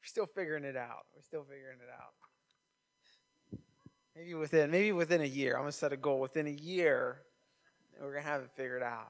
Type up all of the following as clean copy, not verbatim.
still figuring it out. We're still figuring it out. Maybe within a year. I'm gonna set a goal. Within a year, we're gonna have it figured out.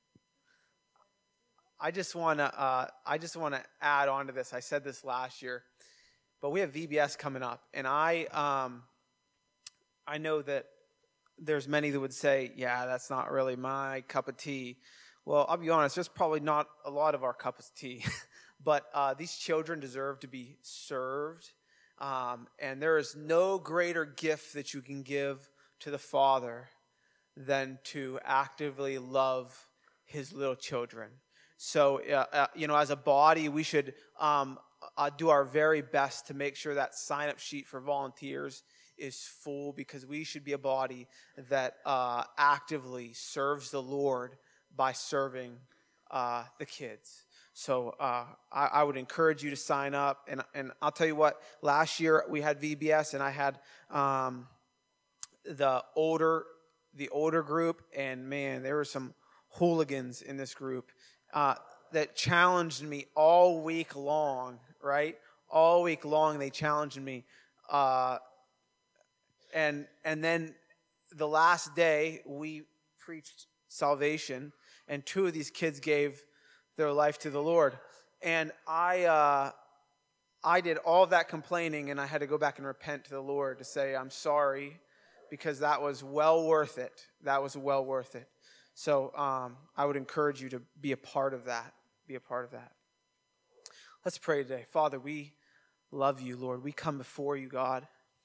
I just wanna add on to this. I said this last year, but we have VBS coming up, and I know that there's many that would say, yeah, that's not really my cup of tea. Well, I'll be honest, there's probably not a lot of our cup of tea, but these children deserve to be served. And there is no greater gift that you can give to the Father than to actively love his little children. So, as a body, we should do our very best to make sure that sign-up sheet for volunteers is full, because we should be a body that actively serves the Lord by serving the kids. So I would encourage you to sign up. And I'll tell you what, last year we had VBS, and I had the older group, and man, there were some hooligans in this group that challenged me all week long, right? All week long they challenged me. And then the last day we preached salvation, and 2 of these kids gave their life to the Lord. And I did all of that complaining, and I had to go back and repent to the Lord to say I'm sorry, because that was well worth it. That was well worth it. So I would encourage you to be a part of that. Be a part of that. Let's pray today. Father, we love you, Lord. We come before you, God.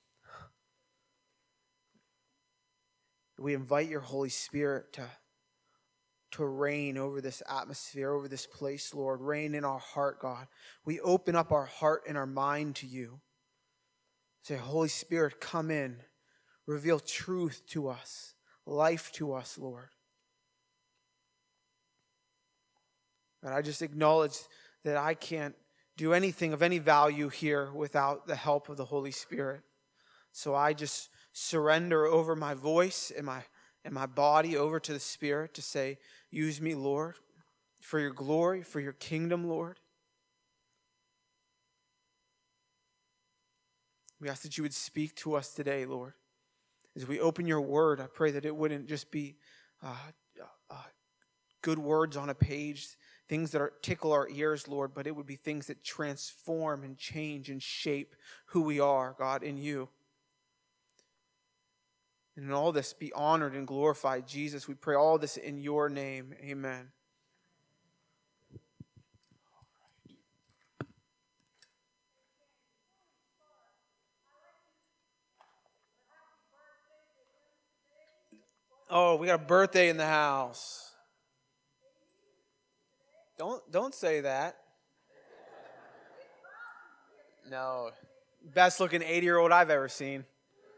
We invite your Holy Spirit to reign over this atmosphere, over this place, Lord. Reign in our heart, God. We open up our heart and our mind to you. Say, Holy Spirit, come in. Reveal truth to us, life to us, Lord. And I just acknowledge that I can't do anything of any value here without the help of the Holy Spirit. So I just surrender over my voice and my body over to the Spirit to say, use me, Lord, for your glory, for your kingdom, Lord. We ask that you would speak to us today, Lord. As we open your word, I pray that it wouldn't just be good words on a page, things that tickle our ears, Lord, but it would be things that transform and change and shape who we are, God, in you. And in all this, be honored and glorified. Jesus, we pray all this in your name. Amen. Oh, we got a birthday in the house. Don't say that. No. Best looking 80-year-old I've ever seen.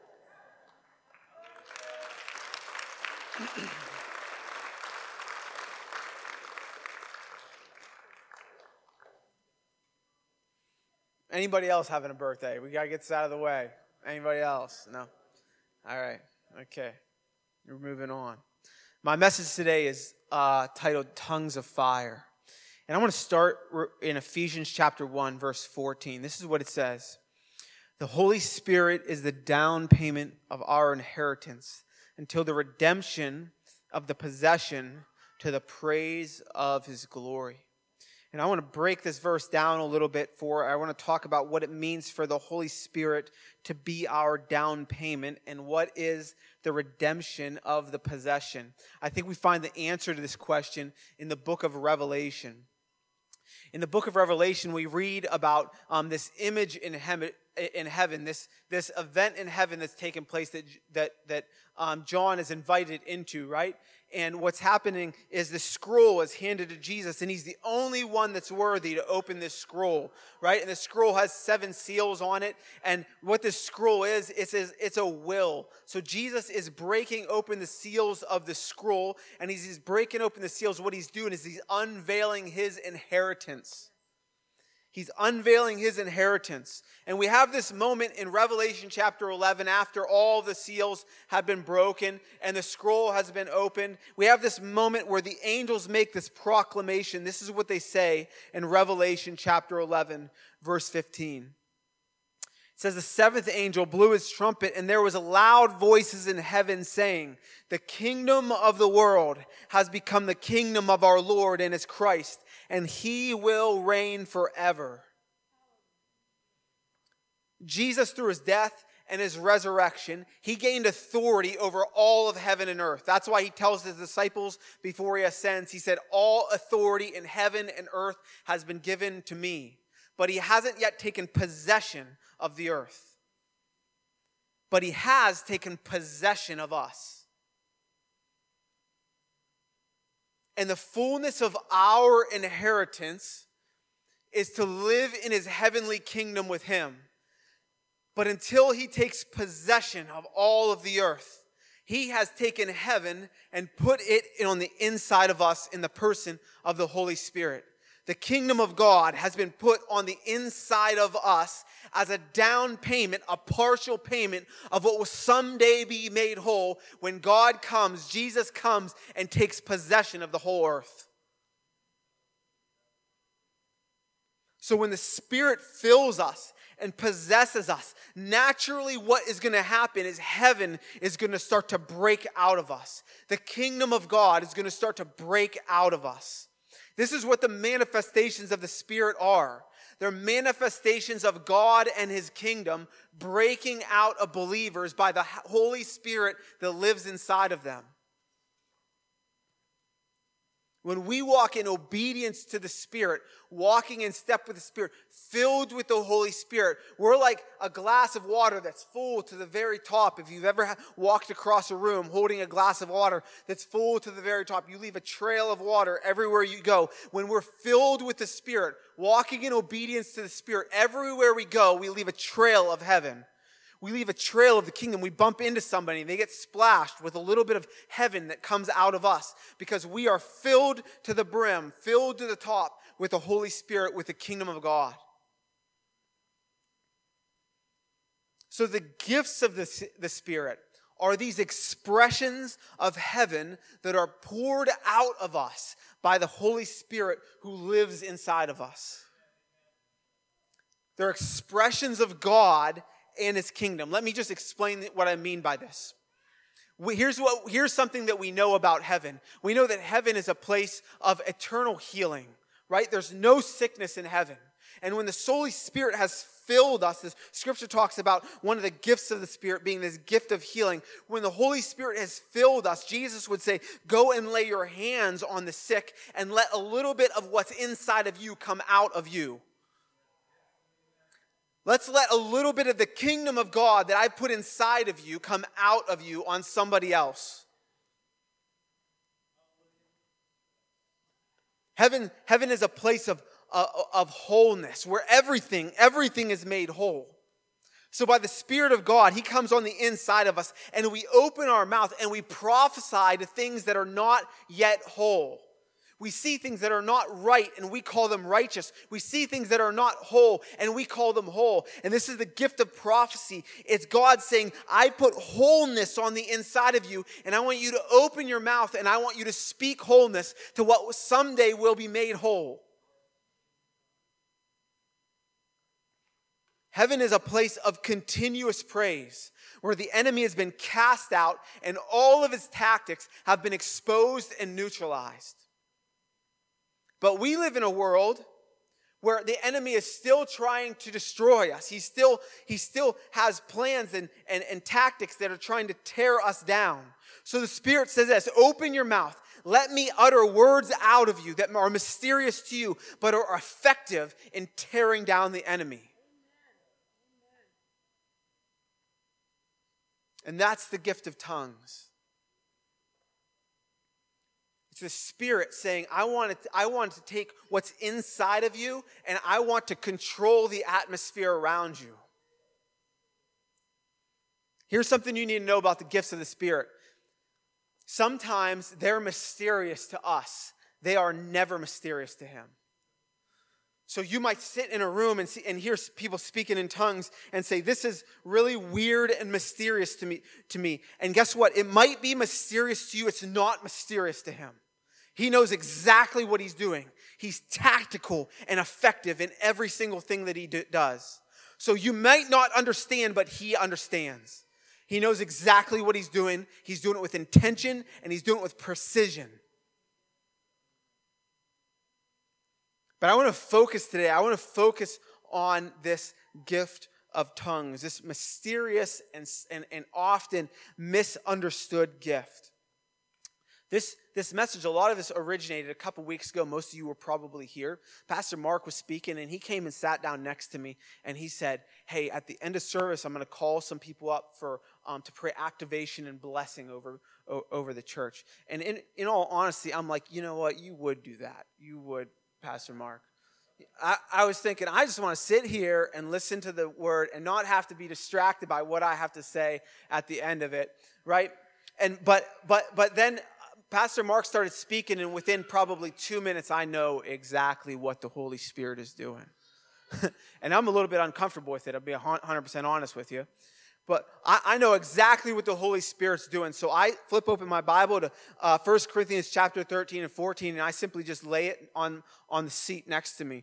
Anybody else having a birthday? We got to get this out of the way. Anybody else? No? All right. Okay. We're moving on. My message today is titled Tongues of Fire. And I want to start in Ephesians chapter 1, verse 14. This is what it says. The Holy Spirit is the down payment of our inheritance until the redemption of the possession to the praise of his glory. And I want to break this verse down a little bit I want to talk about what it means for the Holy Spirit to be our down payment and what is the redemption of the possession. I think we find the answer to this question in the book of Revelation. In the book of Revelation, we read about this image in heaven, this event in heaven that's taken place that John is invited into, right? And what's happening is the scroll is handed to Jesus, and he's the only one that's worthy to open this scroll, right? And the scroll has 7 seals on it, and what this scroll is, it's a will. So Jesus is breaking open the seals of the scroll, and he's breaking open the seals. What he's doing is he's unveiling his inheritance. He's unveiling his inheritance. And we have this moment in Revelation chapter 11 after all the seals have been broken and the scroll has been opened. We have this moment where the angels make this proclamation. This is what they say in Revelation chapter 11, verse 15. It says, the seventh angel blew his trumpet, and there was loud voices in heaven saying, the kingdom of the world has become the kingdom of our Lord and his Christ, and he will reign forever. Jesus, through his death and his resurrection, he gained authority over all of heaven and earth. That's why he tells his disciples before he ascends, he said, all authority in heaven and earth has been given to me. But he hasn't yet taken possession of the earth. But he has taken possession of us. And the fullness of our inheritance is to live in his heavenly kingdom with him. But until he takes possession of all of the earth, he has taken heaven and put it on the inside of us in the person of the Holy Spirit. The kingdom of God has been put on the inside of us as a down payment, a partial payment of what will someday be made whole when God comes, Jesus comes and takes possession of the whole earth. So when the Spirit fills us and possesses us, naturally what is going to happen is heaven is going to start to break out of us. The kingdom of God is going to start to break out of us. This is what the manifestations of the Spirit are. They're manifestations of God and his kingdom breaking out of believers by the Holy Spirit that lives inside of them. When we walk in obedience to the Spirit, walking in step with the Spirit, filled with the Holy Spirit, we're like a glass of water that's full to the very top. If you've ever walked across a room holding a glass of water that's full to the very top, you leave a trail of water everywhere you go. When we're filled with the Spirit, walking in obedience to the Spirit, everywhere we go, we leave a trail of heaven. We leave a trail of the kingdom. We bump into somebody and they get splashed with a little bit of heaven that comes out of us because we are filled to the brim, filled to the top with the Holy Spirit, with the kingdom of God. So the gifts of the Spirit are these expressions of heaven that are poured out of us by the Holy Spirit who lives inside of us. They're expressions of God and his kingdom. Let me just explain what I mean by this. Here's something that we know about heaven. We know that heaven is a place of eternal healing, right? There's no sickness in heaven. And when the Holy Spirit has filled us, the scripture talks about one of the gifts of the Spirit being this gift of healing. When the Holy Spirit has filled us, Jesus would say, go and lay your hands on the sick and let a little bit of what's inside of you come out of you. Let's let a little bit of the kingdom of God that I put inside of you come out of you on somebody else. Heaven is a place of wholeness where everything is made whole. So by the Spirit of God, he comes on the inside of us and we open our mouth and we prophesy to things that are not yet whole. We see things that are not right and we call them righteous. We see things that are not whole and we call them whole. And this is the gift of prophecy. It's God saying, I put wholeness on the inside of you and I want you to open your mouth and I want you to speak wholeness to what someday will be made whole. Heaven is a place of continuous praise where the enemy has been cast out and all of his tactics have been exposed and neutralized. But we live in a world where the enemy is still trying to destroy us. He still has plans and tactics that are trying to tear us down. So the Spirit says this, open your mouth. Let me utter words out of you that are mysterious to you, but are effective in tearing down the enemy. And that's the gift of tongues. It's the Spirit saying, I want to take what's inside of you and I want to control the atmosphere around you. Here's something you need to know about the gifts of the Spirit. Sometimes they're mysterious to us. They are never mysterious to him. So you might sit in a room and hear people speaking in tongues and say, this is really weird and mysterious to me. And guess what? It might be mysterious to you. It's not mysterious to him. He knows exactly what he's doing. He's tactical and effective in every single thing that he does. So you might not understand, but he understands. He knows exactly what he's doing. He's doing it with intention, and he's doing it with precision. But I want to focus today. I want to focus on this gift of tongues, this mysterious and often misunderstood gift. This message, a lot of this originated a couple weeks ago. Most of you were probably here. Pastor Mark was speaking, and he came and sat down next to me, and he said, hey, at the end of service, I'm going to call some people up for to pray activation and blessing over the church. And in all honesty, I'm like, you know what? You would do that. You would, Pastor Mark. I was thinking, I just want to sit here and listen to the word and not have to be distracted by what I have to say at the end of it, right? But then Pastor Mark started speaking, and within probably 2 minutes, I know exactly what the Holy Spirit is doing. And I'm a little bit uncomfortable with it. I'll be 100% honest with you. But I know exactly what the Holy Spirit's doing. So I flip open my Bible to 1 Corinthians chapter 13 and 14, and I simply just lay it on the seat next to me.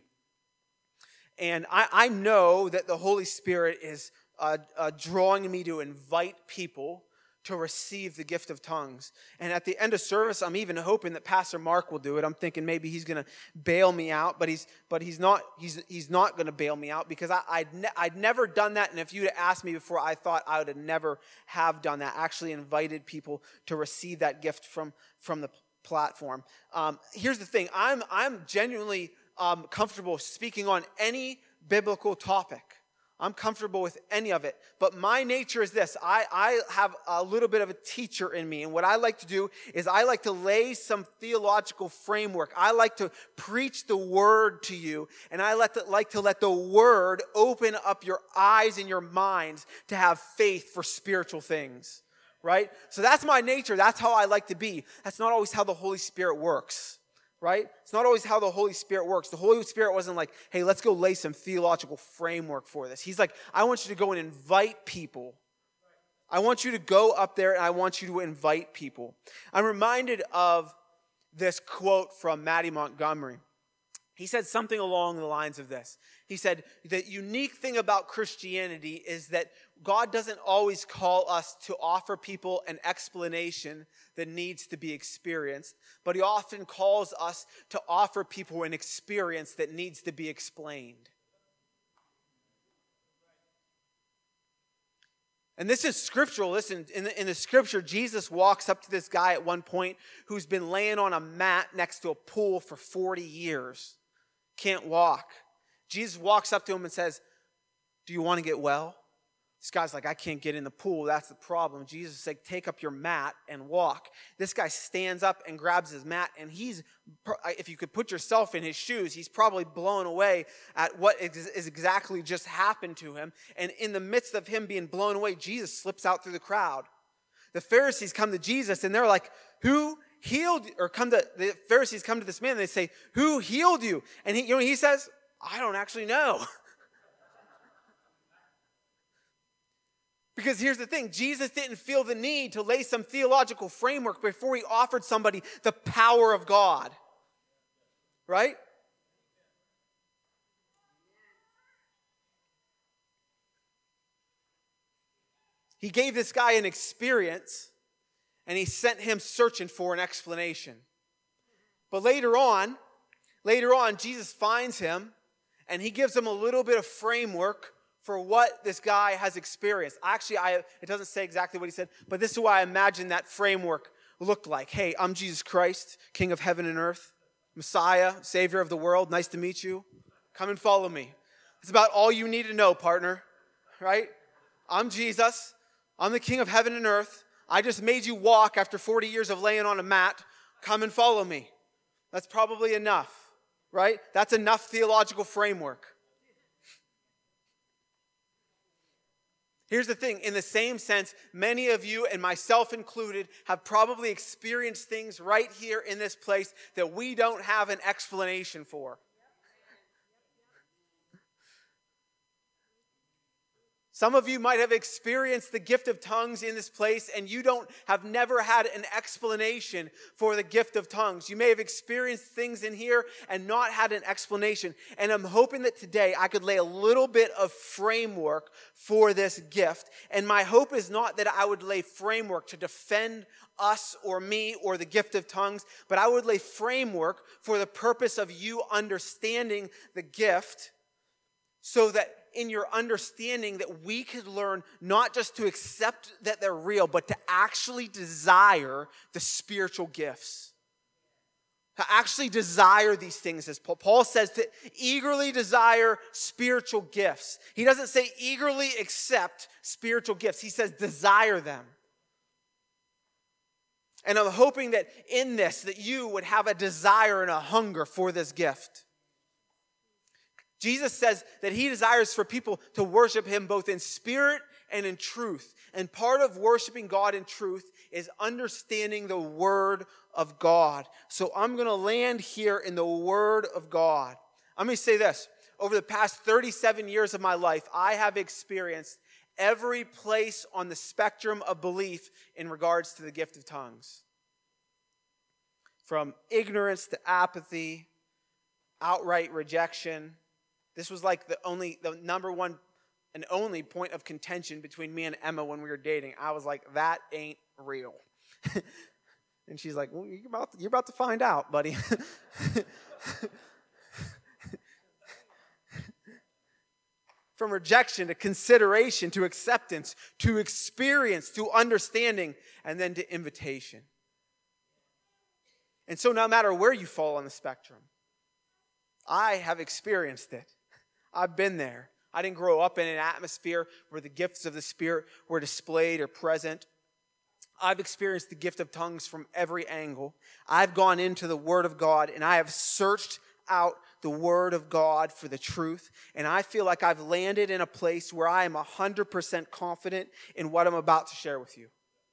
And I know that the Holy Spirit is drawing me to invite people to receive the gift of tongues. And at the end of service, I'm even hoping that Pastor Mark will do it. I'm thinking maybe he's going to bail me out, but he's not going to bail me out, because I'd never done that. And if you'd asked me before, I thought I would have never have done that. Actually invited people to receive that gift from the platform. Here's the thing. I'm genuinely comfortable speaking on any biblical topic. I'm comfortable with any of it. But my nature is this. I have a little bit of a teacher in me. And what I like to do is I like to lay some theological framework. I like to preach the word to you. And I like to let the word open up your eyes and your minds to have faith for spiritual things. Right? So that's my nature. That's how I like to be. That's not always how the Holy Spirit works. Right? It's not always how the Holy Spirit works. The Holy Spirit wasn't like, hey, let's go lay some theological framework for this. He's like, I want you to go and invite people. I want you to go up there and I want you to invite people. I'm reminded of this quote from Mattie Montgomery. He said something along the lines of this. He said, the unique thing about Christianity is that God doesn't always call us to offer people an explanation that needs to be experienced, but he often calls us to offer people an experience that needs to be explained. And this is scriptural. Listen, in the scripture, Jesus walks up to this guy at one point who's been laying on a mat next to a pool for 40 years. Can't walk. Jesus walks up to him and says, do you want to get well? This guy's like, I can't get in the pool. That's the problem. Jesus is like, take up your mat and walk. This guy stands up and grabs his mat, and if you could put yourself in his shoes, he's probably blown away at what is exactly just happened to him. And in the midst of him being blown away, Jesus slips out through the crowd. The Pharisees come to Jesus, and they're like, who healed, or the Pharisees come to this man and they say, who healed you? And he says, I don't actually know. Because here's the thing, Jesus didn't feel the need to lay some theological framework before he offered somebody the power of God. Right? He gave this guy an experience, and he sent him searching for an explanation. But later on, Jesus finds him, and he gives him a little bit of framework for what this guy has experienced. Actually, it doesn't say exactly what he said, but this is what I imagine that framework looked like. Hey, I'm Jesus Christ, King of heaven and earth, Messiah, Savior of the world. Nice to meet you. Come and follow me. It's about all you need to know, partner. Right? I'm Jesus. I'm the King of heaven and earth. I just made you walk after 40 years of laying on a mat. Come and follow me. That's probably enough. Right? That's enough theological framework. Here's the thing, in the same sense, many of you, and myself included, have probably experienced things right here in this place that we don't have an explanation for. Some of you might have experienced the gift of tongues in this place, and you have never had an explanation for the gift of tongues. You may have experienced things in here and not had an explanation. And I'm hoping that today I could lay a little bit of framework for this gift. And my hope is not that I would lay framework to defend us or me or the gift of tongues, but I would lay framework for the purpose of you understanding the gift, so that in your understanding that we could learn not just to accept that they're real, but to actually desire the spiritual gifts. To actually desire these things, as Paul says, to eagerly desire spiritual gifts. He doesn't say eagerly accept spiritual gifts. He says desire them. And I'm hoping that in this, that you would have a desire and a hunger for this gift. Jesus says that he desires for people to worship him both in spirit and in truth. And part of worshiping God in truth is understanding the Word of God. So I'm going to land here in the Word of God. Let me say this. Over the past 37 years of my life, I have experienced every place on the spectrum of belief in regards to the gift of tongues. From ignorance to apathy, outright rejection. This was like the number one and only point of contention between me and Emma when we were dating. I was like, that ain't real. And she's like, well, you're about to find out, buddy. From rejection to consideration to acceptance to experience to understanding and then to invitation. And so no matter where you fall on the spectrum, I have experienced it. I've been there. I didn't grow up in an atmosphere where the gifts of the Spirit were displayed or present. I've experienced the gift of tongues from every angle. I've gone into the Word of God and I have searched out the Word of God for the truth. And I feel like I've landed in a place where I am 100% confident in what I'm about to share with you.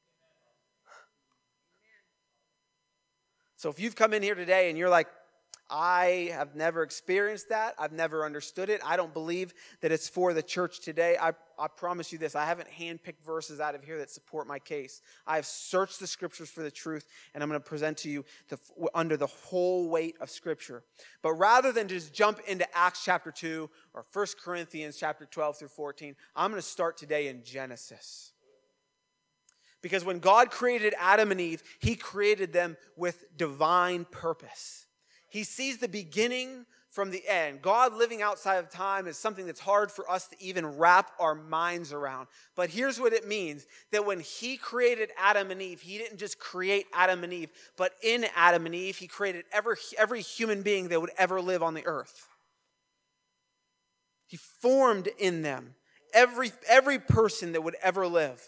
So if you've come in here today and you're like, I have never experienced that. I've never understood it. I don't believe that it's for the church today. I promise you this. I haven't handpicked verses out of here that support my case. I have searched the Scriptures for the truth, and I'm going to present to you under the whole weight of Scripture. But rather than just jump into Acts chapter 2 or 1 Corinthians chapter 12 through 14, I'm going to start today in Genesis. Because when God created Adam and Eve, he created them with divine purpose. He sees the beginning from the end. God living outside of time is something that's hard for us to even wrap our minds around. But here's what it means, that when he created Adam and Eve, he didn't just create Adam and Eve, but in Adam and Eve, he created every human being that would ever live on the earth. He formed in them every person that would ever live.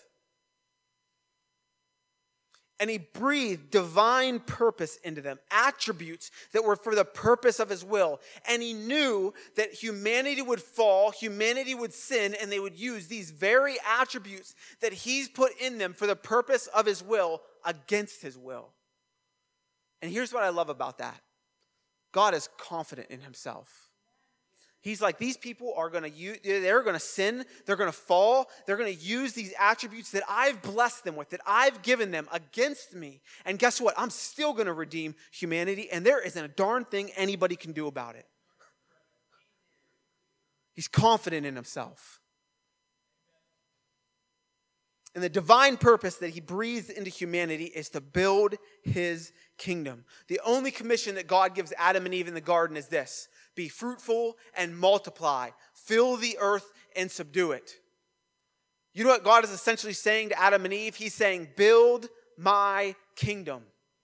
And he breathed divine purpose into them, attributes that were for the purpose of his will. And he knew that humanity would fall, humanity would sin, and they would use these very attributes that he's put in them for the purpose of his will against his will. And here's what I love about that. God is confident in himself. He's like, these people are going to sin, they're going to fall, they're going to use these attributes that I've blessed them with, that I've given them against me. And guess what? I'm still going to redeem humanity, and there isn't a darn thing anybody can do about it. He's confident in himself. And the divine purpose that he breathed into humanity is to build his kingdom. The only commission that God gives Adam and Eve in the garden is this: be fruitful and multiply. Fill the earth and subdue it. You know what God is essentially saying to Adam and Eve? He's saying, build my kingdom.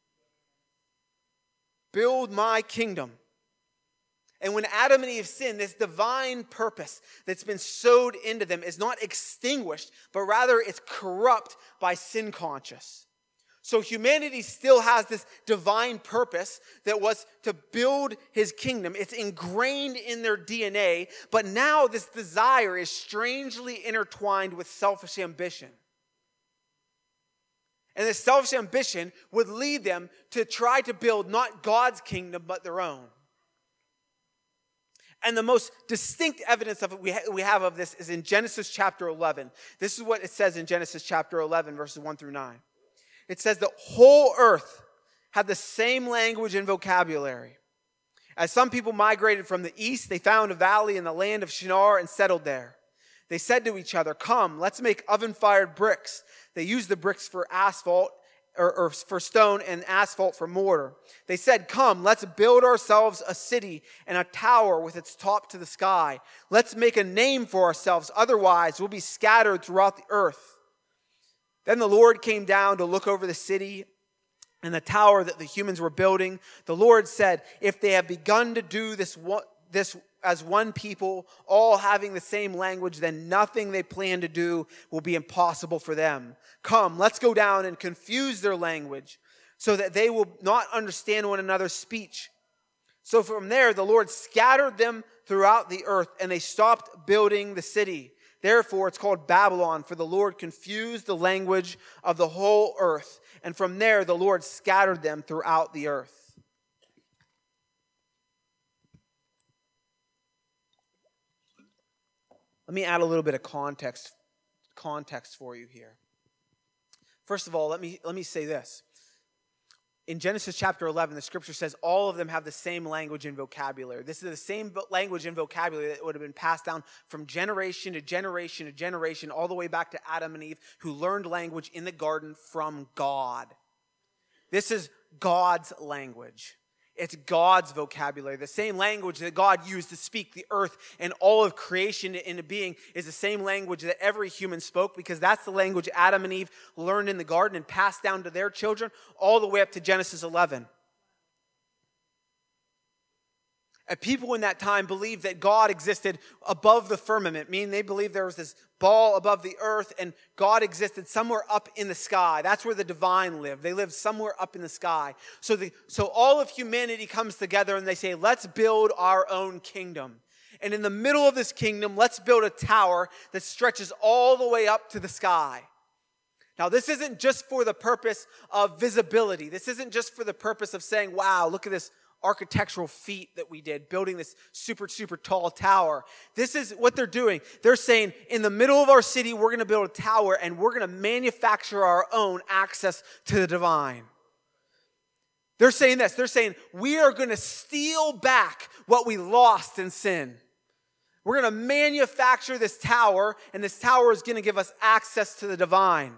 Build my kingdom. And when Adam and Eve sin, this divine purpose that's been sowed into them is not extinguished, but rather it's corrupt by sin conscious. So humanity still has this divine purpose that was to build his kingdom. It's ingrained in their DNA, but now this desire is strangely intertwined with selfish ambition. And this selfish ambition would lead them to try to build not God's kingdom, but their own. And the most distinct evidence of it we have of this is in Genesis chapter 11. This is what it says in Genesis chapter 11, verses 1 through 9. It says the whole earth had the same language and vocabulary. As some people migrated from the east, they found a valley in the land of Shinar and settled there. They said to each other, "Come, let's make oven-fired bricks." They used the bricks for asphalt, or for stone, and asphalt for mortar. They said, "Come, let's build ourselves a city and a tower with its top to the sky. Let's make a name for ourselves, otherwise we'll be scattered throughout the earth." Then the Lord came down to look over the city and the tower that the humans were building. The Lord said, "If they have begun to do this as one people, all having the same language, then nothing they plan to do will be impossible for them. Come, let's go down and confuse their language so that they will not understand one another's speech." So from there, the Lord scattered them throughout the earth, and they stopped building the city. Therefore, it's called Babylon, for the Lord confused the language of the whole earth. And from there, the Lord scattered them throughout the earth. Let me add a little bit of context for you here. First of all, let me say this. In Genesis chapter 11, the scripture says all of them have the same language and vocabulary. This is the same language and vocabulary that would have been passed down from generation to generation to generation, all the way back to Adam and Eve, who learned language in the garden from God. This is God's language. It's God's vocabulary. The same language that God used to speak the earth and all of creation into being is the same language that every human spoke, because that's the language Adam and Eve learned in the garden and passed down to their children all the way up to Genesis 11. And people in that time believed that God existed above the firmament, meaning they believed there was this ball above the earth and God existed somewhere up in the sky. That's where the divine lived. They lived somewhere up in the sky. So all of humanity comes together and they say, let's build our own kingdom. And in the middle of this kingdom, let's build a tower that stretches all the way up to the sky. Now, this isn't just for the purpose of visibility. This isn't just for the purpose of saying, wow, look at this architectural feat that we did, building this super, super tall tower. This is what they're doing. They're saying, in the middle of our city, we're going to build a tower and we're going to manufacture our own access to the divine. They're saying this. They're saying, we are going to steal back what we lost in sin. We're going to manufacture this tower, and this tower is going to give us access to the divine.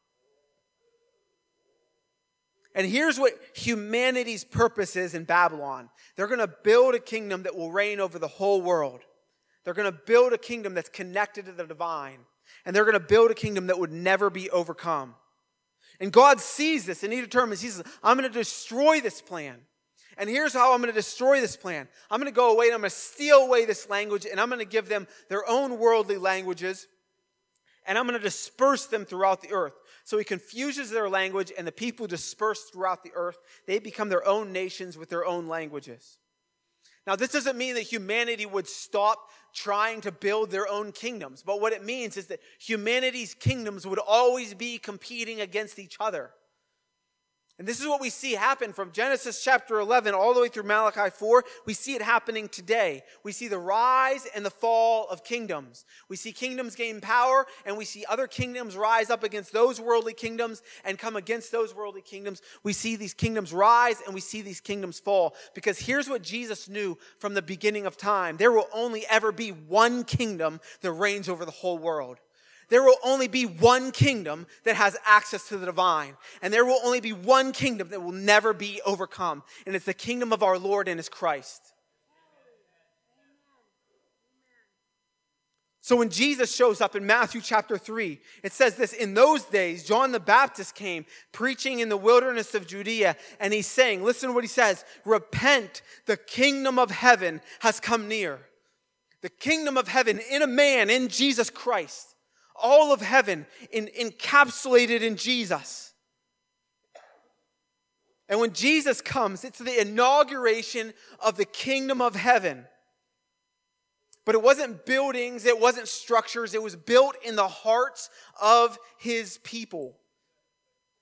And here's what humanity's purpose is in Babylon. They're going to build a kingdom that will reign over the whole world. They're going to build a kingdom that's connected to the divine. And they're going to build a kingdom that would never be overcome. And God sees this and he determines, he says, I'm going to destroy this plan. And here's how I'm going to destroy this plan. I'm going to go away and I'm going to steal away this language and I'm going to give them their own worldly languages. And I'm going to disperse them throughout the earth. So he confuses their language, and the people disperse throughout the earth. They become their own nations with their own languages. Now, this doesn't mean that humanity would stop trying to build their own kingdoms. But what it means is that humanity's kingdoms would always be competing against each other. And this is what we see happen from Genesis chapter 11 all the way through Malachi 4. We see it happening today. We see the rise and the fall of kingdoms. We see kingdoms gain power, and we see other kingdoms rise up against those worldly kingdoms and come against those worldly kingdoms. We see these kingdoms rise and we see these kingdoms fall. Because here's what Jesus knew from the beginning of time. There will only ever be one kingdom that reigns over the whole world. There will only be one kingdom that has access to the divine. And there will only be one kingdom that will never be overcome. And it's the kingdom of our Lord and his Christ. So when Jesus shows up in Matthew chapter 3, it says this, in those days, John the Baptist came preaching in the wilderness of Judea. And he's saying, listen to what he says, repent, the kingdom of heaven has come near. The kingdom of heaven in a man, in Jesus Christ. All of heaven encapsulated in Jesus. And when Jesus comes, it's the inauguration of the kingdom of heaven. But it wasn't buildings, it wasn't structures, it was built in the hearts of his people.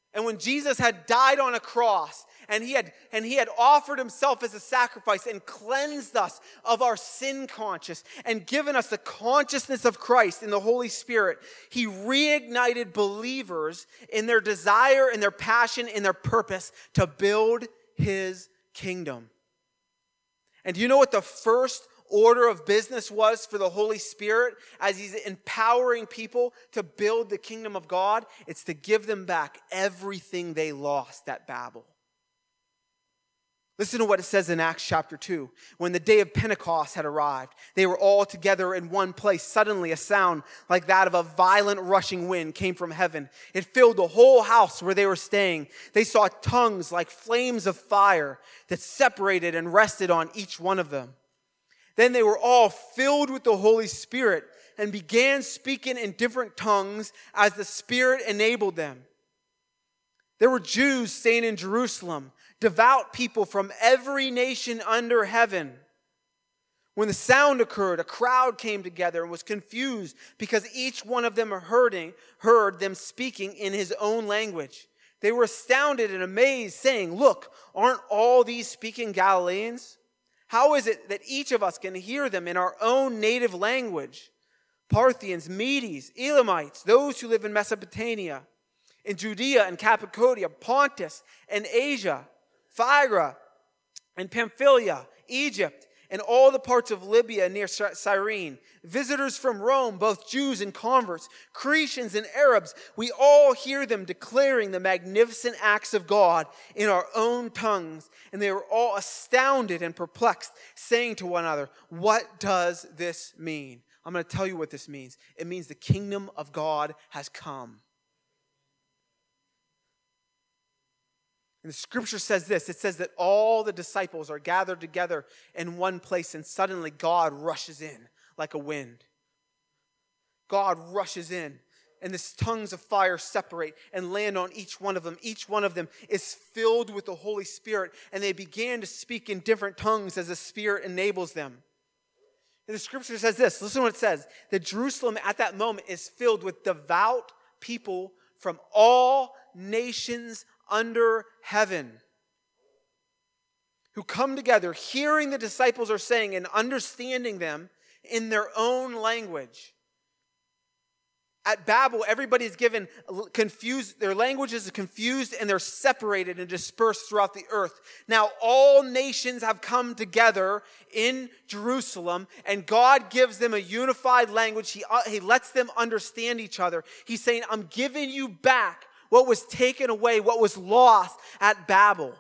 And when Jesus had died on a cross and he had offered himself as a sacrifice and cleansed us of our sin conscience and given us the consciousness of Christ in the Holy Spirit, he reignited believers in their desire, in their passion, in their purpose to build his kingdom. And do you know what the first order of business was for the Holy Spirit as he's empowering people to build the kingdom of God? It's to give them back everything they lost at Babel. Listen to what it says in Acts chapter 2. When the day of Pentecost had arrived, they were all together in one place. Suddenly a sound like that of a violent rushing wind came from heaven. It filled the whole house where they were staying. They saw tongues like flames of fire that separated and rested on each one of them. Then they were all filled with the Holy Spirit and began speaking in different tongues as the Spirit enabled them. There were Jews staying in Jerusalem, devout people from every nation under heaven. When the sound occurred, a crowd came together and was confused because each one of them heard them speaking in his own language. They were astounded and amazed, saying, "Look, aren't all these speaking Galileans? How is it that each of us can hear them in our own native language? Parthians, Medes, Elamites, those who live in Mesopotamia, in Judea and Cappadocia, Pontus and Asia, Phrygia and Pamphylia, Egypt, and all the parts of Libya near Cyrene, visitors from Rome, both Jews and converts, Cretans and Arabs, we all hear them declaring the magnificent acts of God in our own tongues. And they were all astounded and perplexed, saying to one another, 'What does this mean?'" I'm going to tell you what this means. It means the kingdom of God has come. And the scripture says this. It says that all the disciples are gathered together in one place, and suddenly God rushes in like a wind. God rushes in, and these tongues of fire separate and land on each one of them. Each one of them is filled with the Holy Spirit, and they began to speak in different tongues as the Spirit enables them. And the scripture says this. Listen to what it says. That Jerusalem at that moment is filled with devout people from all nations under heaven, who come together, hearing the disciples are saying and understanding them in their own language. At Babel, everybody's given confused, their languages are confused and they're separated and dispersed throughout the earth. Now all nations have come together in Jerusalem, and God gives them a unified language. He lets them understand each other. He's saying, "I'm giving you back what was taken away, what was lost at Babel.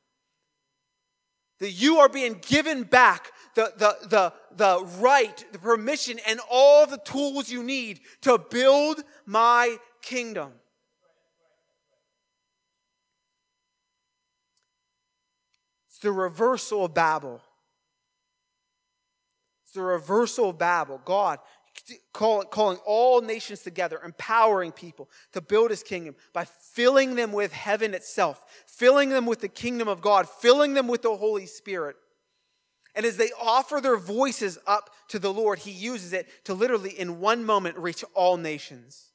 That you are being given back the right, the permission, and all the tools you need to build my kingdom." It's the reversal of Babel. It's the reversal of Babel. God calling all nations together, empowering people to build his kingdom by filling them with heaven itself, filling them with the kingdom of God, filling them with the Holy Spirit. And as they offer their voices up to the Lord, he uses it to literally in one moment reach all nations.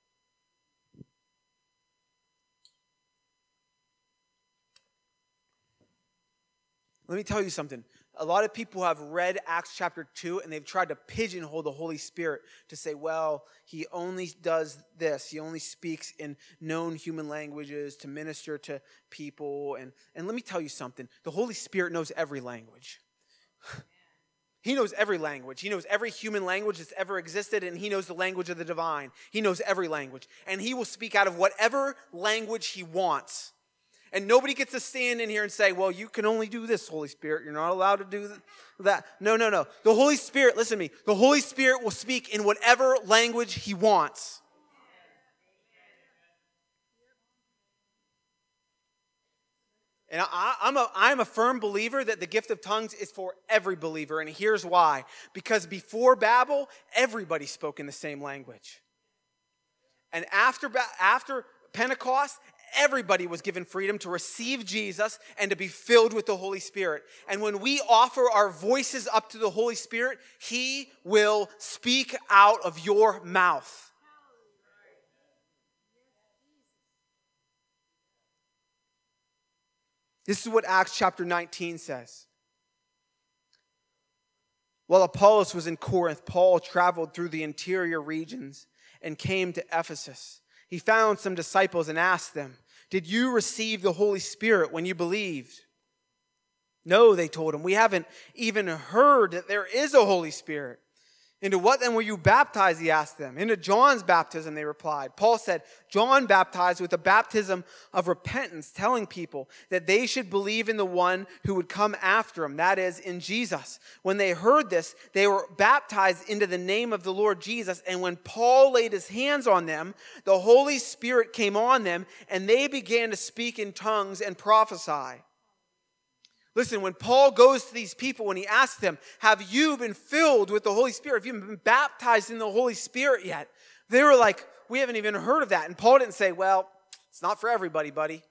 Let me tell you something. A lot of people have read Acts chapter 2 and they've tried to pigeonhole the Holy Spirit to say, well, he only does this. He only speaks in known human languages to minister to people. And let me tell you something. The Holy Spirit knows every language. He knows every language. He knows every human language that's ever existed, and he knows the language of the divine. He knows every language. And he will speak out of whatever language he wants. And nobody gets to stand in here and say, well, you can only do this, Holy Spirit. You're not allowed to do that. No. The Holy Spirit, listen to me. The Holy Spirit will speak in whatever language he wants. And I'm a firm believer that the gift of tongues is for every believer. And here's why. Because before Babel, everybody spoke in the same language. And after Pentecost, everybody was given freedom to receive Jesus and to be filled with the Holy Spirit. And when we offer our voices up to the Holy Spirit, he will speak out of your mouth. This is what Acts chapter 19 says. While Apollos was in Corinth, Paul traveled through the interior regions and came to Ephesus. He found some disciples and asked them, "Did you receive the Holy Spirit when you believed?" "No," they told him. "We haven't even heard that there is a Holy Spirit." "Into what then were you baptized?" he asked them. "Into John's baptism," they replied. Paul said, "John baptized with a baptism of repentance, telling people that they should believe in the one who would come after him, that is, in Jesus." When they heard this, they were baptized into the name of the Lord Jesus. And when Paul laid his hands on them, the Holy Spirit came on them, and they began to speak in tongues and prophesy. Listen, when Paul goes to these people and he asks them, "Have you been filled with the Holy Spirit? Have you been baptized in the Holy Spirit yet?" They were like, "We haven't even heard of that." And Paul didn't say, "Well, it's not for everybody, buddy."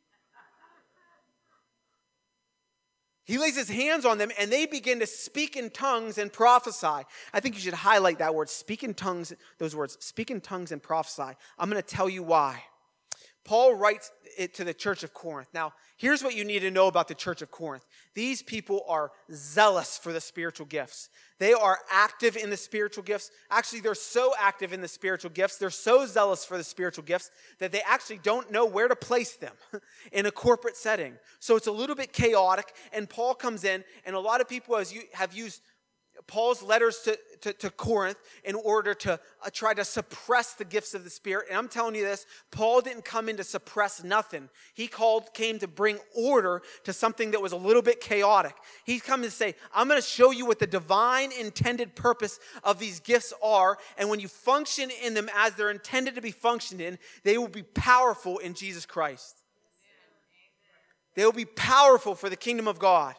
He lays his hands on them and they begin to speak in tongues and prophesy. I think you should highlight that word, speak in tongues, those words, speak in tongues and prophesy. I'm going to tell you why. Paul writes it to the church of Corinth. Now, here's what you need to know about the church of Corinth. These people are zealous for the spiritual gifts. They are active in the spiritual gifts. Actually, they're so active in the spiritual gifts, they're so zealous for the spiritual gifts that they actually don't know where to place them in a corporate setting. So it's a little bit chaotic, and Paul comes in, and a lot of people have used Paul's letters to Corinth in order to try to suppress the gifts of the Spirit. And I'm telling you this, Paul didn't come in to suppress nothing. He came to bring order to something that was a little bit chaotic. He's come to say, "I'm going to show you what the divine intended purpose of these gifts are. And when you function in them as they're intended to be functioned in, they will be powerful in Jesus Christ. They will be powerful for the kingdom of God."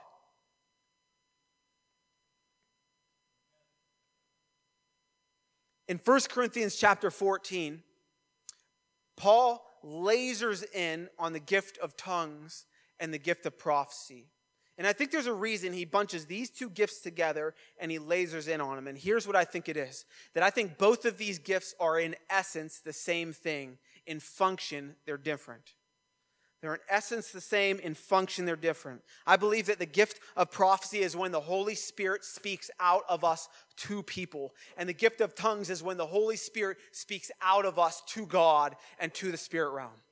In 1 Corinthians chapter 14, Paul lasers in on the gift of tongues and the gift of prophecy. And I think there's a reason he bunches these two gifts together and he lasers in on them. And here's what I think it is. That I think both of these gifts are in essence the same thing. In function, they're different. They're in essence the same, in function they're different. I believe that the gift of prophecy is when the Holy Spirit speaks out of us to people. And the gift of tongues is when the Holy Spirit speaks out of us to God and to the spirit realm.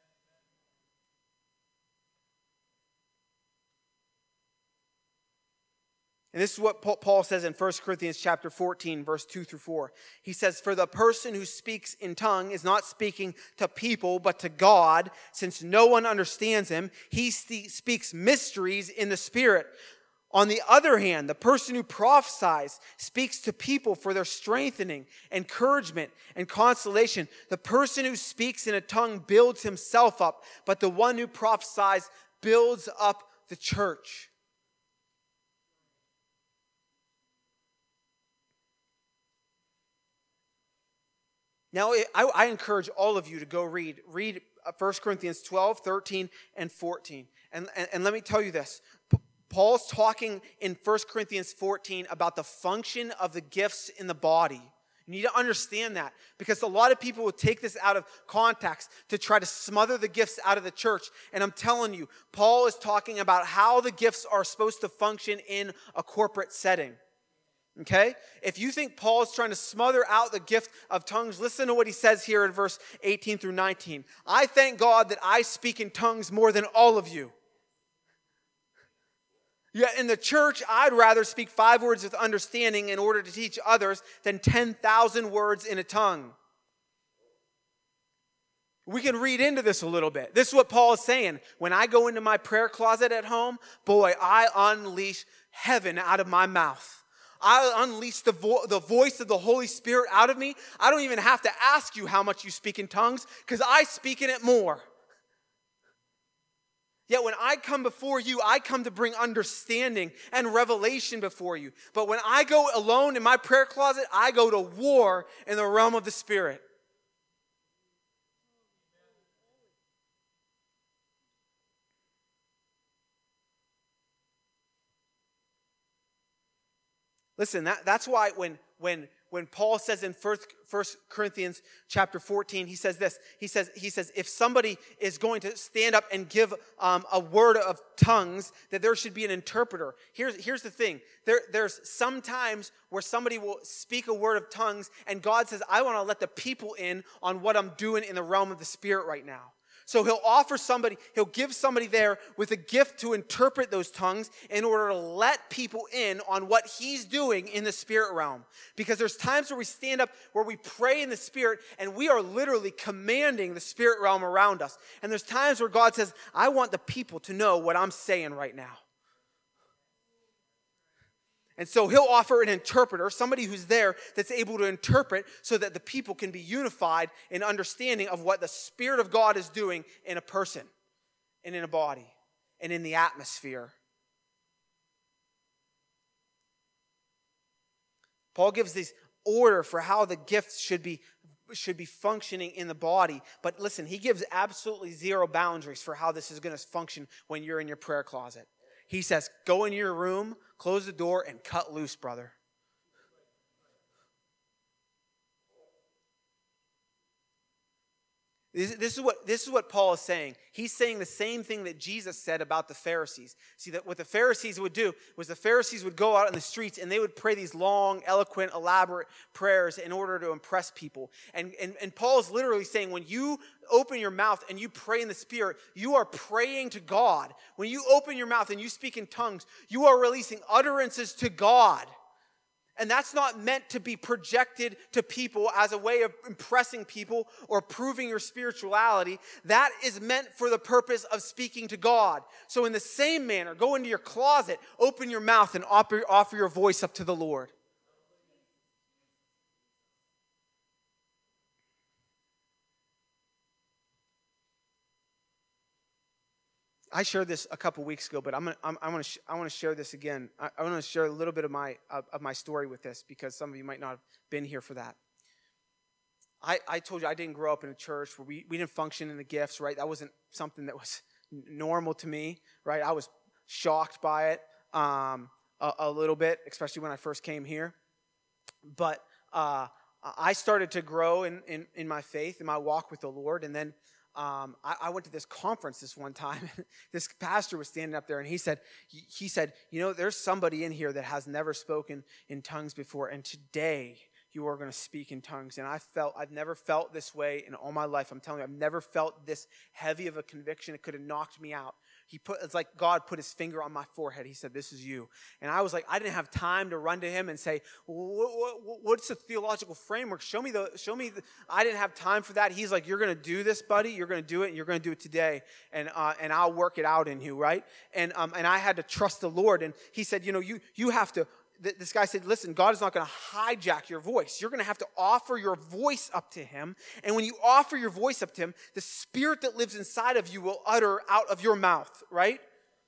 And this is what Paul says in 1 Corinthians chapter 14, verse 2 through 4. He says, "For the person who speaks in tongue is not speaking to people, but to God, since no one understands him. He speaks mysteries in the Spirit. On the other hand, the person who prophesies speaks to people for their strengthening, encouragement, and consolation. The person who speaks in a tongue builds himself up, but the one who prophesies builds up the church." Now, I encourage all of you to go read 1 Corinthians 12, 13, and 14. And let me tell you this. Paul's talking in 1 Corinthians 14 about the function of the gifts in the body. You need to understand that, because a lot of people will take this out of context to try to smother the gifts out of the church. And I'm telling you, Paul is talking about how the gifts are supposed to function in a corporate setting. Okay? If you think Paul is trying to smother out the gift of tongues, listen to what he says here in verse 18 through 19. "I thank God that I speak in tongues more than all of you. Yet in the church, I'd rather speak 5 words with understanding in order to teach others than 10,000 words in a tongue." We can read into this a little bit. This is what Paul is saying. When I go into my prayer closet at home, boy, I unleash heaven out of my mouth. I unleash the voice of the Holy Spirit out of me. I don't even have to ask you how much you speak in tongues, because I speak in it more. Yet when I come before you, I come to bring understanding and revelation before you. But when I go alone in my prayer closet, I go to war in the realm of the Spirit. Listen, that's why when when Paul says in 1 Corinthians chapter 14, he says this. He says, if somebody is going to stand up and give a word of tongues, that there should be an interpreter. Here's the thing. There's some times where somebody will speak a word of tongues, and God says, I want to let the people in on what I'm doing in the realm of the Spirit right now. So he'll give somebody there with a gift to interpret those tongues in order to let people in on what he's doing in the spirit realm. Because there's times where we stand up, where we pray in the spirit, and we are literally commanding the spirit realm around us. And there's times where God says, I want the people to know what I'm saying right now. And so he'll offer an interpreter, somebody who's there that's able to interpret so that the people can be unified in understanding of what the Spirit of God is doing in a person and in a body and in the atmosphere. Paul gives this order for how the gifts should be functioning in the body. But listen, he gives absolutely zero boundaries for how this is going to function when you're in your prayer closet. He says, go in your room, close the door, and cut loose, brother. This is what Paul is saying. He's saying the same thing that Jesus said about the Pharisees. See, that what the Pharisees would do was the Pharisees would go out in the streets and they would pray these long, eloquent, elaborate prayers in order to impress people. And Paul is literally saying when you open your mouth and you pray in the Spirit, you are praying to God. When you open your mouth and you speak in tongues, you are releasing utterances to God. And that's not meant to be projected to people as a way of impressing people or proving your spirituality. That is meant for the purpose of speaking to God. So in the same manner, go into your closet, open your mouth, and offer your voice up to the Lord. I shared this a couple weeks ago, but I want to share this again. I want to share a little bit of my story with this because some of you might not have been here for that. I told you I didn't grow up in a church where we didn't function in the gifts, right? That wasn't something that was normal to me, right? I was shocked by it a little bit, especially when I first came here. But I started to grow in my faith, in my walk with the Lord, and then I went to this conference this one time. This pastor was standing up there, and he said, you know, there's somebody in here that has never spoken in tongues before, and today you are going to speak in tongues. And I've never felt this way in all my life. I'm telling you, I've never felt this heavy of a conviction. It could have knocked me out. It's like God put his finger on my forehead. He said, this is you. And I was like, I didn't have time to run to him and say, what's the theological framework? Show me. I didn't have time for that. He's like, you're going to do this, buddy. You're going to do it, and you're going to do it today. And I'll work it out in you, right? And I had to trust the Lord. And he said, you know, you have to. This guy said, listen, God is not going to hijack your voice. You're going to have to offer your voice up to him. And when you offer your voice up to him, the spirit that lives inside of you will utter out of your mouth, right?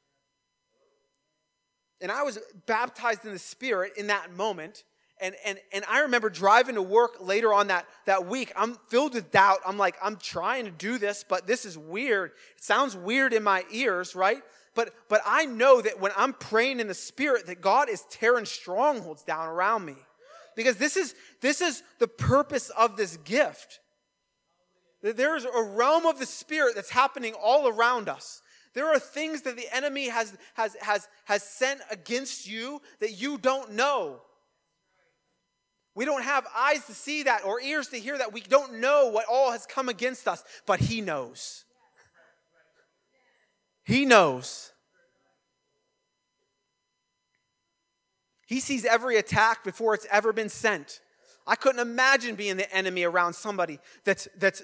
And I was baptized in the Spirit in that moment. And I remember driving to work later on that week. I'm filled with doubt. I'm like, I'm trying to do this, but this is weird. It sounds weird in my ears, right? But I know that when I'm praying in the Spirit, that God is tearing strongholds down around me. Because this is the purpose of this gift. There is a realm of the Spirit that's happening all around us. There are things that the enemy has sent against you that you don't know. We don't have eyes to see that or ears to hear that. We don't know what all has come against us, but he knows. He knows. He sees every attack before it's ever been sent. I couldn't imagine being the enemy around somebody that's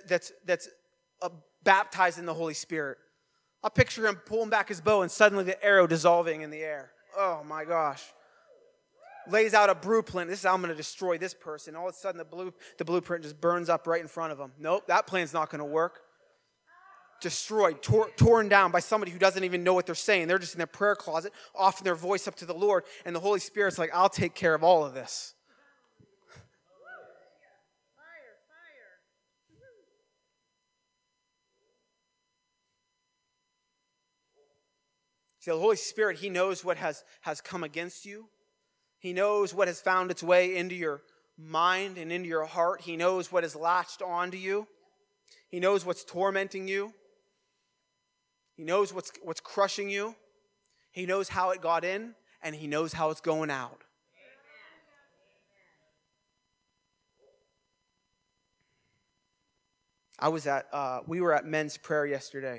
baptized in the Holy Spirit. I picture him pulling back his bow and suddenly the arrow dissolving in the air. Oh my gosh. Lays out a blueprint. This is how I'm going to destroy this person. All of a sudden the blueprint just burns up right in front of him. Nope, that plan's not going to work. Destroyed, torn down by somebody who doesn't even know what they're saying. They're just in their prayer closet, offering their voice up to the Lord, and the Holy Spirit's like, I'll take care of all of this. See, the Holy Spirit, he knows what has come against you. He knows what has found its way into your mind and into your heart. He knows what is latched onto you. He knows what's tormenting you. He knows what's crushing you. He knows how it got in, and he knows how it's going out. We were at men's prayer yesterday.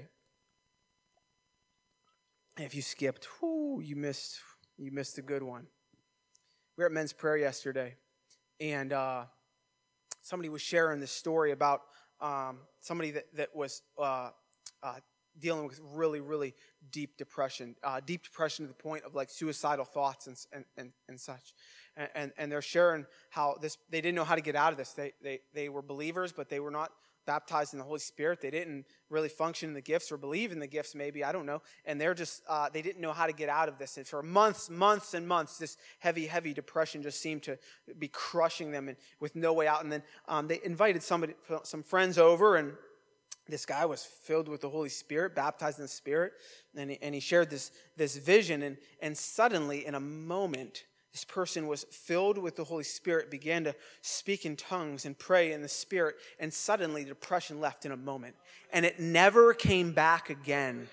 And if you skipped, you missed a good one. We were at men's prayer yesterday, and somebody was sharing this story about somebody that was dealing with really, really deep depression to the point of like suicidal thoughts and such. And they're sharing how they didn't know how to get out of this. They were believers, but they were not baptized in the Holy Spirit. They didn't really function in the gifts or believe in the gifts, maybe, I don't know. And they're just, they didn't know how to get out of this. And for months and months, this heavy depression just seemed to be crushing them and with no way out. And then they invited some friends over, and this guy was filled with the Holy Spirit, baptized in the Spirit. And he shared this vision. And suddenly, in a moment, this person was filled with the Holy Spirit, began to speak in tongues and pray in the Spirit, and suddenly the depression left in a moment. And it never came back again.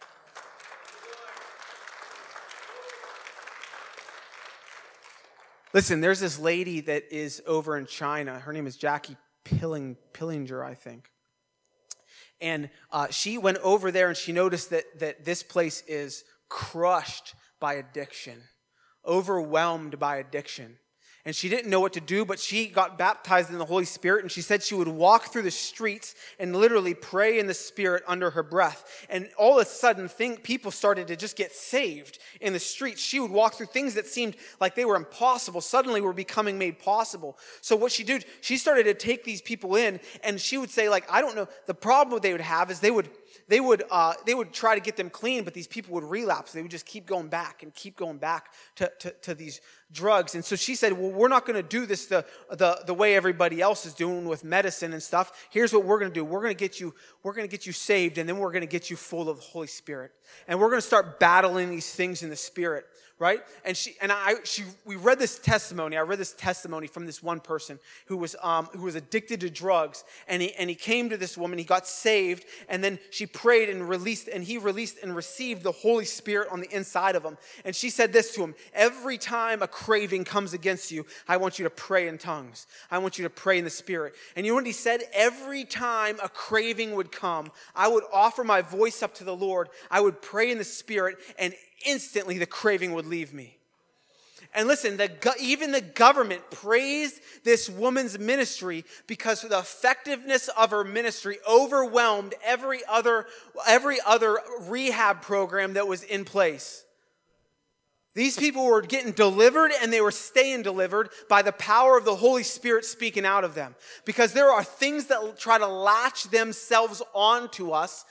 Listen, there's this lady that is over in China. Her name is Jackie Pillinger, I think. And she went over there and she noticed that this place is crushed by addiction. Overwhelmed by addiction. And she didn't know what to do, but she got baptized in the Holy Spirit, and she said she would walk through the streets and literally pray in the Spirit under her breath. And all of a sudden, people started to just get saved in the streets. She would walk through things that seemed like they were impossible, suddenly were becoming made possible. So what she did, she started to take these people in, and she would say, like, I don't know, the problem they would have is they would try to get them clean, but these people would relapse. They would just keep going back to these drugs. And so she said, well, we're not going to do this the way everybody else is doing with medicine and stuff. Here's what we're going to do. We're going to get you saved, and then we're going to get you full of the Holy Spirit. And we're going to start battling these things in the Spirit. Right? And we read this testimony. I read this testimony from this one person who was addicted to drugs, and he came to this woman. He got saved, and then she prayed and he released and received the Holy Spirit on the inside of him. And she said this to him: every time a craving comes against you, I want you to pray in tongues. I want you to pray in the Spirit. And you know what he said? Every time a craving would come, I would offer my voice up to the Lord. I would pray in the Spirit, and instantly the craving would leave me. And listen, even the government praised this woman's ministry because the effectiveness of her ministry overwhelmed every other rehab program that was in place. These people were getting delivered, and they were staying delivered by the power of the Holy Spirit speaking out of them. Because there are things that try to latch themselves onto us,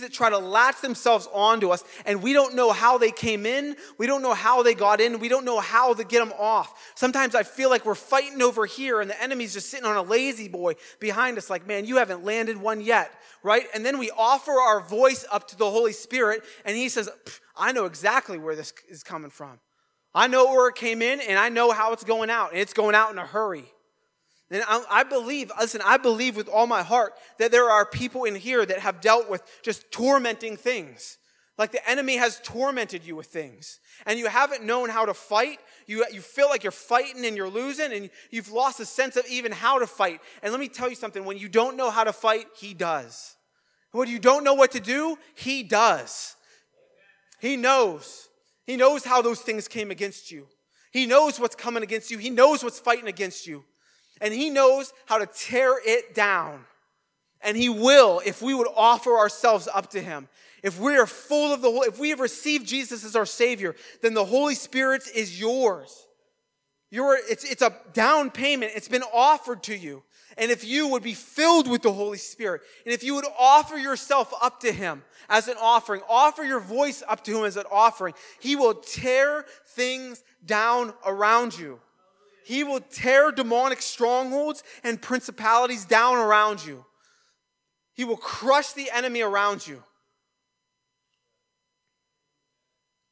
and we don't know how they came in. We don't know how they got in. We don't know how to get them off. Sometimes I feel like we're fighting over here, and the enemy's just sitting on a lazy boy behind us like, man, you haven't landed one yet, right? And then we offer our voice up to the Holy Spirit, and he says, I know exactly where this is coming from. I know where it came in, and I know how it's going out, and it's going out in a hurry. And I believe with all my heart that there are people in here that have dealt with just tormenting things. Like the enemy has tormented you with things, and you haven't known how to fight. You feel like you're fighting and you're losing, and you've lost a sense of even how to fight. And let me tell you something, when you don't know how to fight, he does. When you don't know what to do, he does. He knows. He knows how those things came against you. He knows what's coming against you. He knows what's fighting against you. And he knows how to tear it down. And he will if we would offer ourselves up to him. If we are full of if we have received Jesus as our Savior, then the Holy Spirit is yours. It's a down payment. It's been offered to you. And if you would be filled with the Holy Spirit, and if you would offer yourself up to him as an offering, offer your voice up to him as an offering, he will tear things down around you. He will tear demonic strongholds and principalities down around you. He will crush the enemy around you.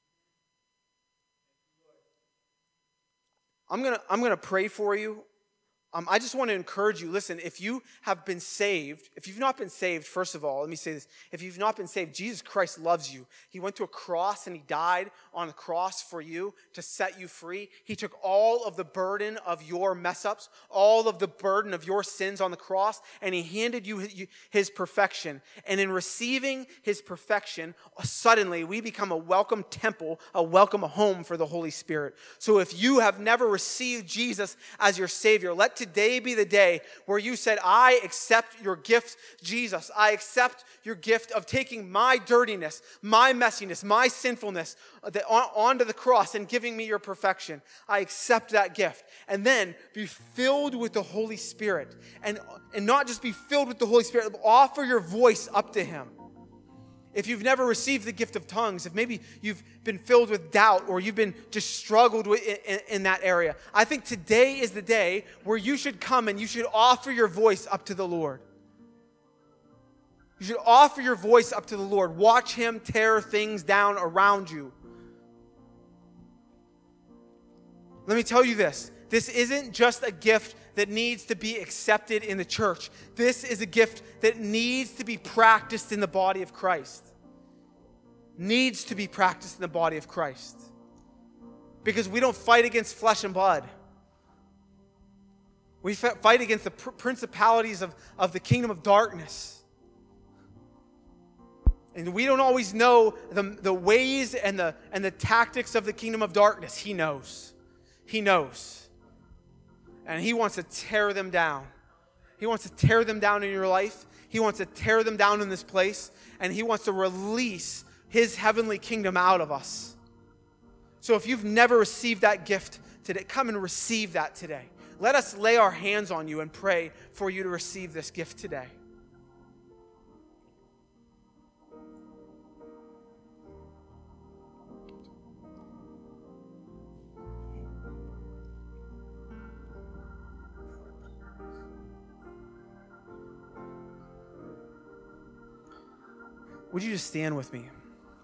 I'm gonna pray for you I just want to encourage you, listen, if you have been saved, if you've not been saved, first of all, let me say this. If you've not been saved, Jesus Christ loves you. He went to a cross and he died on the cross for you to set you free. He took all of the burden of your mess-ups, all of the burden of your sins on the cross, and he handed you his perfection. And in receiving his perfection, suddenly we become a welcome temple, a welcome home for the Holy Spirit. So if you have never received Jesus as your Savior, let today be the day where you said, I accept your gift, Jesus. I accept your gift of taking my dirtiness, my messiness, my sinfulness onto the cross and giving me your perfection. I accept that gift. And then be filled with the Holy Spirit. And not just be filled with the Holy Spirit, but offer your voice up to him. If you've never received the gift of tongues, if maybe you've been filled with doubt or you've been just struggled with in that area, I think today is the day where you should come and you should offer your voice up to the Lord. You should offer your voice up to the Lord. Watch him tear things down around you. Let me tell you this. This isn't just a gift that needs to be accepted in the church. This is a gift that needs to be practiced in the body of Christ. Needs to be practiced in the body of Christ. Because we don't fight against flesh and blood. We fight against the principalities of the kingdom of darkness. And we don't always know the ways and the tactics of the kingdom of darkness. He knows. He knows. And he wants to tear them down. He wants to tear them down in your life. He wants to tear them down in this place. And he wants to release his heavenly kingdom out of us. So if you've never received that gift today, come and receive that today. Let us lay our hands on you and pray for you to receive this gift today. Would you just stand with me?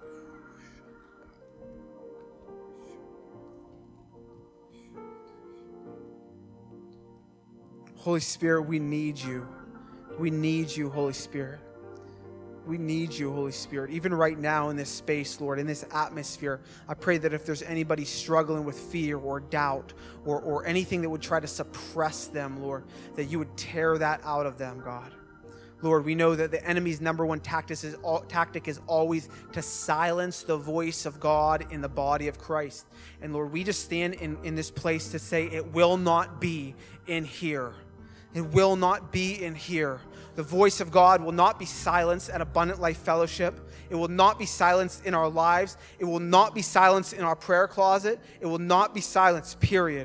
Holy Spirit, we need you. We need you, Holy Spirit. We need you, Holy Spirit. Even right now in this space, Lord, in this atmosphere, I pray that if there's anybody struggling with fear or doubt or anything that would try to suppress them, Lord, that you would tear that out of them, God. Lord, we know that the enemy's number one tactic is always to silence the voice of God in the body of Christ. And Lord, we just stand in this place to say it will not be in here. It will not be in here. The voice of God will not be silenced at Abundant Life Fellowship. It will not be silenced in our lives. It will not be silenced in our prayer closet. It will not be silenced, period.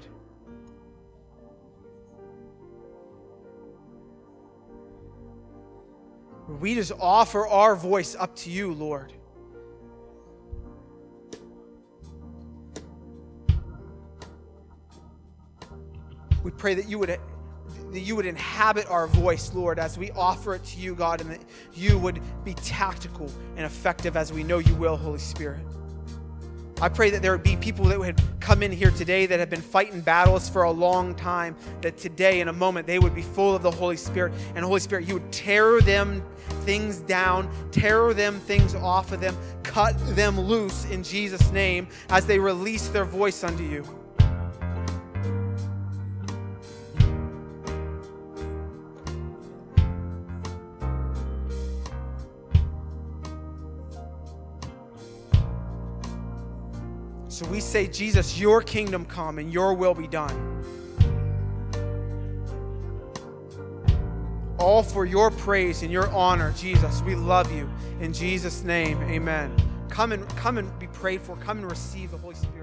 We just offer our voice up to you, Lord. We pray that you would inhabit our voice, Lord, as we offer it to you, God, and that you would be tactical and effective as we know you will, Holy Spirit. I pray that there would be people that would come in here today that have been fighting battles for a long time, that today in a moment they would be full of the Holy Spirit. And Holy Spirit, you would tear them things down, tear them things off of them, cut them loose in Jesus' name as they release their voice unto you. So we say, Jesus, your kingdom come and your will be done. All for your praise and your honor, Jesus. We love you. In Jesus' name, amen. Come and be prayed for. Come and receive the Holy Spirit.